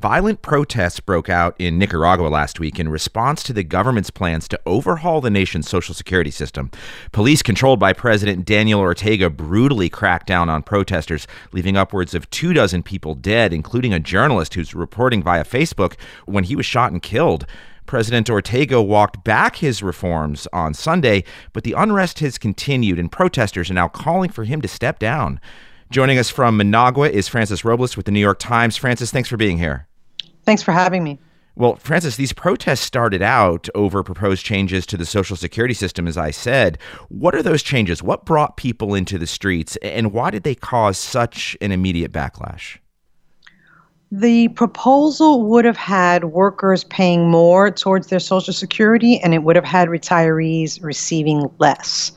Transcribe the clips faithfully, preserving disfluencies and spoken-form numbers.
Violent protests broke out in Nicaragua last week in response to the government's plans to overhaul the nation's social security system. Police controlled by President Daniel Ortega brutally cracked down on protesters, leaving upwards of two dozen people dead, including a journalist who's reporting via Facebook when he was shot and killed. President Ortega walked back his reforms on Sunday, but the unrest has continued and protesters are now calling for him to step down. Joining us from Managua is Frances Robles with the New York Times. Frances, thanks for being here. Thanks for having me. Well, Frances, these protests started out over proposed changes to the Social Security system, as I said. What are those changes? What brought people into the streets, and why did they cause such an immediate backlash? The proposal would have had workers paying more towards their Social Security, and it would have had retirees receiving less.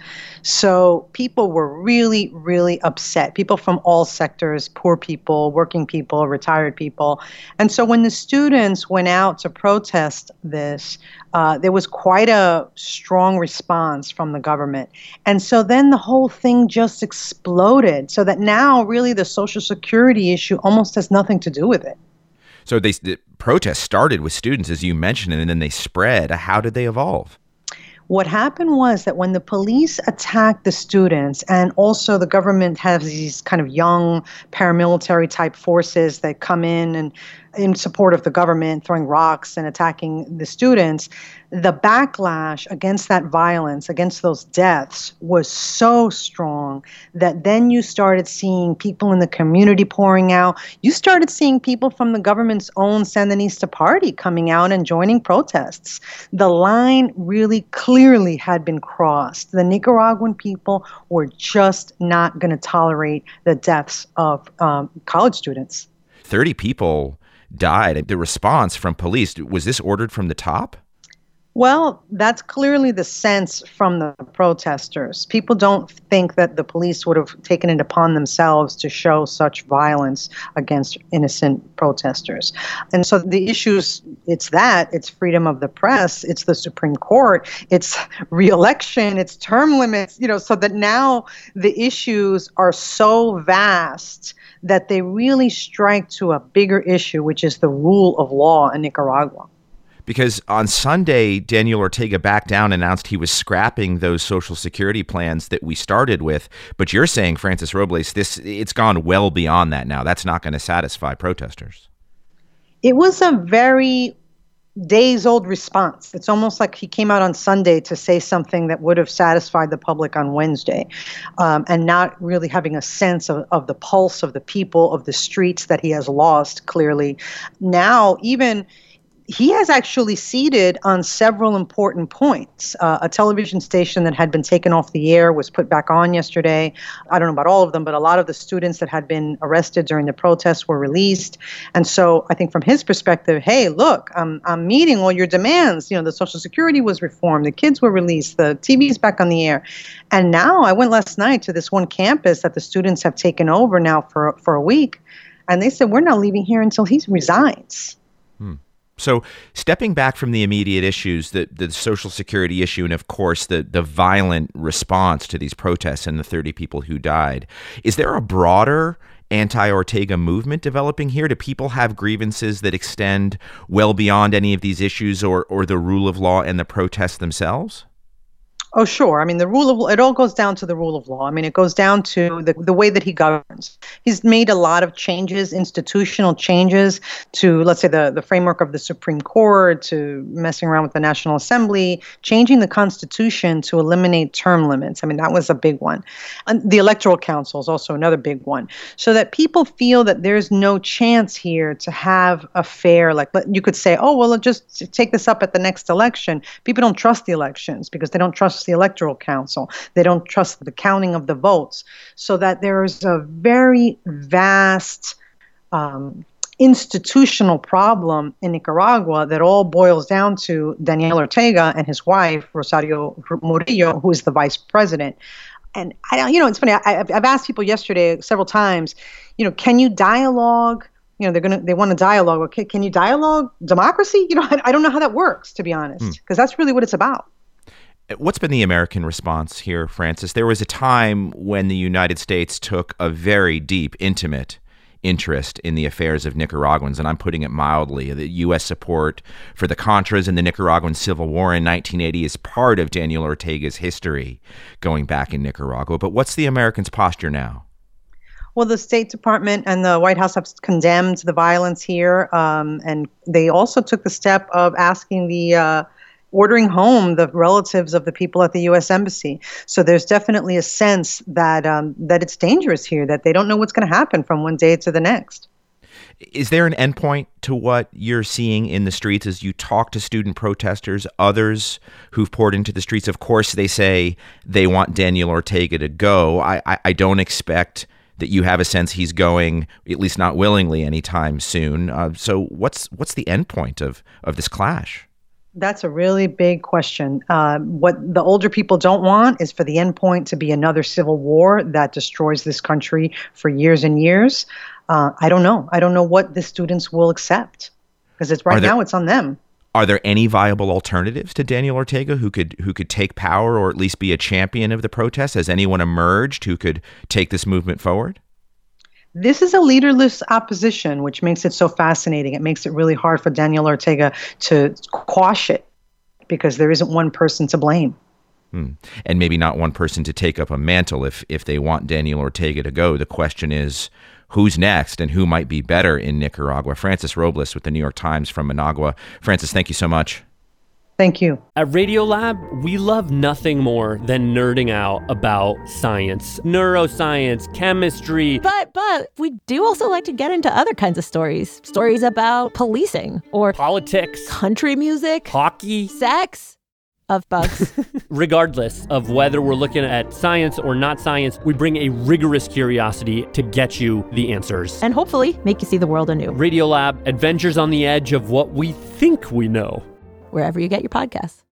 So people were really, really upset. People from all sectors, poor people, working people, retired people. And so when the students went out to protest this, uh, there was quite a strong response from the government. And so then the whole thing just exploded, so that now really the Social Security issue almost has nothing to do with it. So they, the protests started with students, as you mentioned, and then they spread. How did they evolve? What happened was that when the police attacked the students, and also the government has these kind of young paramilitary type forces that come in and in support of the government, throwing rocks and attacking the students, the backlash against that violence, against those deaths, was so strong that then you started seeing people in the community pouring out. You started seeing people from the government's own Sandinista party coming out and joining protests. The line really clearly had been crossed. The Nicaraguan people were just not going to tolerate the deaths of um, college students. thirty people died. The response from police, was this ordered from the top? Well, that's clearly the sense from the protesters. People don't think that the police would have taken it upon themselves to show such violence against innocent protesters. And so the issues, it's that, it's freedom of the press, it's the Supreme Court, it's re-election, it's term limits, you know, so that now the issues are so vast that they really strike to a bigger issue, which is the rule of law in Nicaragua. Because on Sunday, Daniel Ortega backed down and announced he was scrapping those Social Security plans that we started with. But you're saying, Frances Robles, this it's gone well beyond that now. That's not going to satisfy protesters. It was a very days-old response. It's almost like he came out on Sunday to say something that would have satisfied the public on Wednesday, um, and not really having a sense of, of the pulse of the people, of the streets that he has lost, clearly. Now, even he has actually ceded on several important points. Uh, a television station that had been taken off the air was put back on yesterday. I don't know about all of them, but a lot of the students that had been arrested during the protests were released. And so I think from his perspective, hey, look, I'm, I'm meeting all your demands. You know, the Social Security was reformed, the kids were released, the T V's back on the air. And now I went last night to this one campus that the students have taken over now for, for a week. And they said, we're not leaving here until he resigns. Hmm. So stepping back from the immediate issues, the, the Social Security issue, and of course the, the violent response to these protests and the thirty people who died, is there a broader anti-Ortega movement developing here? Do people have grievances that extend well beyond any of these issues or, or the rule of law and the protests themselves? Oh, sure. I mean, the rule of it all goes down to the rule of law. I mean, it goes down to the, the way that he governs. He's made a lot of changes, institutional changes to, let's say, the, the framework of the Supreme Court, to messing around with the National Assembly, changing the Constitution to eliminate term limits. I mean, that was a big one. And the Electoral Council is also another big one. So that people feel that there's no chance here to have a fair, like you could say, oh, well, just take this up at the next election. People don't trust the elections because they don't trust the Electoral Council. They don't trust the counting of the votes. So that there's a very vast um, institutional problem in Nicaragua that all boils down to Daniel Ortega and his wife, Rosario Murillo, who is the vice president. And, I, you know, it's funny, I, I've asked people yesterday several times, you know, can you dialogue? You know, they're going to, they want to dialogue. Okay, can you dialogue democracy? You know, I, I don't know how that works, to be honest, because mm. that's really what it's about. What's been the American response here, Frances? There was a time when the United States took a very deep, intimate interest in the affairs of Nicaraguans, and I'm putting it mildly. The U S support for the Contras and the Nicaraguan Civil War in nineteen eighty is part of Daniel Ortega's history going back in Nicaragua. But what's the Americans' posture now? Well, the State Department and the White House have condemned the violence here, um, and they also took the step of asking the uh, ordering home the relatives of the people at the U S Embassy. So there's definitely a sense that um, that it's dangerous here, that they don't know what's going to happen from one day to the next. Is there an endpoint to what you're seeing in the streets as you talk to student protesters, others who've poured into the streets? Of course, they say they want Daniel Ortega to go. I, I, I don't expect that you have a sense he's going, at least not willingly, anytime soon. Uh, so what's what's the endpoint of, of this clash? That's a really big question. Uh, what the older people don't want is for the endpoint to be another civil war that destroys this country for years and years. Uh, I don't know. I don't know what the students will accept, because it's right there, now it's on them. Are there any viable alternatives to Daniel Ortega who could who could take power or at least be a champion of the protests? Has anyone emerged who could take this movement forward? This is a leaderless opposition, which makes it so fascinating. It makes it really hard for Daniel Ortega to quash it because there isn't one person to blame. Hmm. And maybe not one person to take up a mantle if if they want Daniel Ortega to go. The question is, who's next and who might be better in Nicaragua? Frances Robles with the New York Times from Managua. Frances, thank you so much. Thank you. At Radiolab, we love nothing more than nerding out about science, neuroscience, chemistry. But but we do also like to get into other kinds of stories. Stories about policing or politics, country music, hockey, sex. Of bugs. Regardless of whether we're looking at science or not science, we bring a rigorous curiosity to get you the answers. And hopefully make you see the world anew. Radiolab, adventures on the edge of what we think we know. Wherever you get your podcasts.